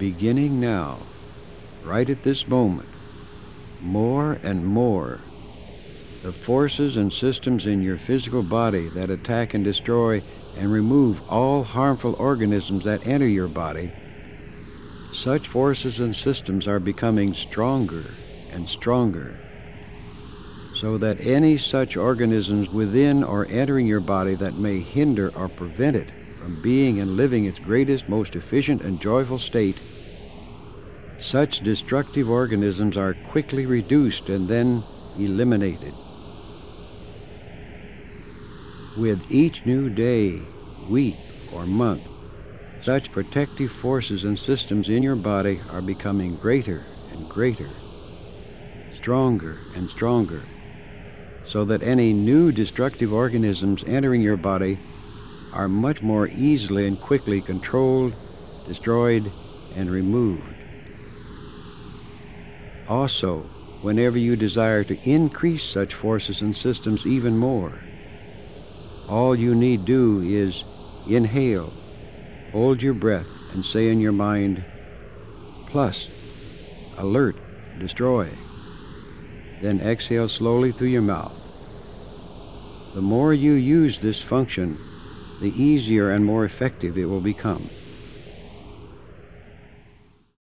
beginning now, right at this moment, more and more, the forces and systems in your physical body that attack and destroy and remove all harmful organisms that enter your body, such forces and systems are becoming stronger and stronger, so that any such organisms within or entering your body that may hinder or prevent it from being and living its greatest, most efficient and joyful state, such destructive organisms are quickly reduced and then eliminated. With each new day, week, or month, such protective forces and systems in your body are becoming greater and greater, stronger and stronger, so that any new destructive organisms entering your body are much more easily and quickly controlled, destroyed, and removed. Also, whenever you desire to increase such forces and systems even more, all you need do is inhale, hold your breath, and say in your mind, plus, alert, destroy. Then exhale slowly through your mouth. The more you use this function, the easier and more effective it will become.